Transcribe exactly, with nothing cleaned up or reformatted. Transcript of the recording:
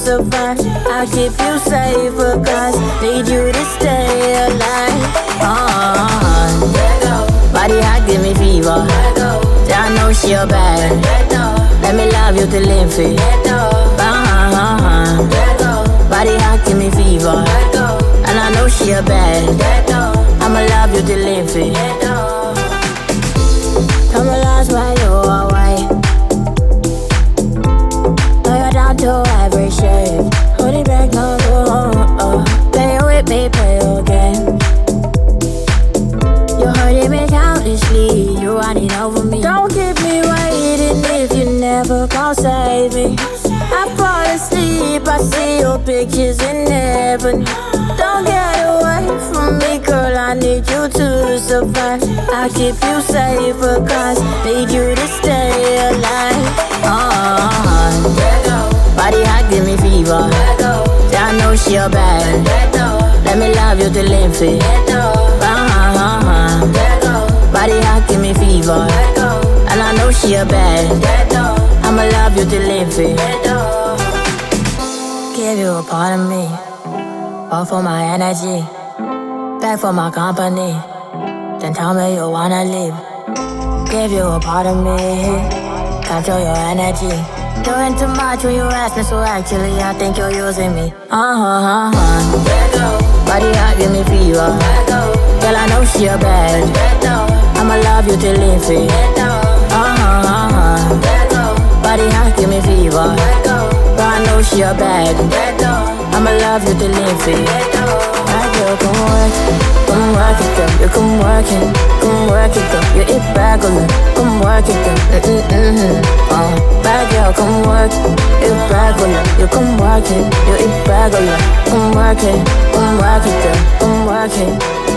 survive. I'll keep you safe, cause need you to stay alive. Uh-huh. Body hot, give me fever. I know she a bad. Let me love you till infinite. Uh-huh. Body hot, give me fever. And I know she a bad. I'ma love you till infinite. Tell me last why you are white. Know you're down to every shade. Hold it back, no, no, oh. Play with me, play again. You hurting me countlessly. You running over me. Don't keep me waiting if you never gon' save me. I fall asleep, I see your pictures in heaven. Don't get away from me, girl, I need you to survive. I'll keep you safe, cause need you to stay alive. Uh-huh. Body hot, give me fever. I know she a bad. Let me love you till infinite. Uh-huh. Body hot, give me fever. And I know she a bad. I'ma love you till infinite. Give you a part of me. All for my energy. Back for my company. Then tell me you wanna leave. Give you a part of me. Capture your energy. Doing too much when you ask me, so actually I think you're using me. Uh-huh, uh-huh. Body hot, give me fever. Girl, I know she a bad. I'ma love you till infinite. Uh-huh, uh-huh. Body hot, give me fever. Girl, I know she a bad. I'ma love you till infinite. Right, girl, come work, come work it, girl. You come work it, come work it, girl. You eat regular, come work it, girl. Mm-mm-mm. Uh, bad girl, come work, you regular. You come work it, you eat regular. Come work it, come work it, girl. Come work it.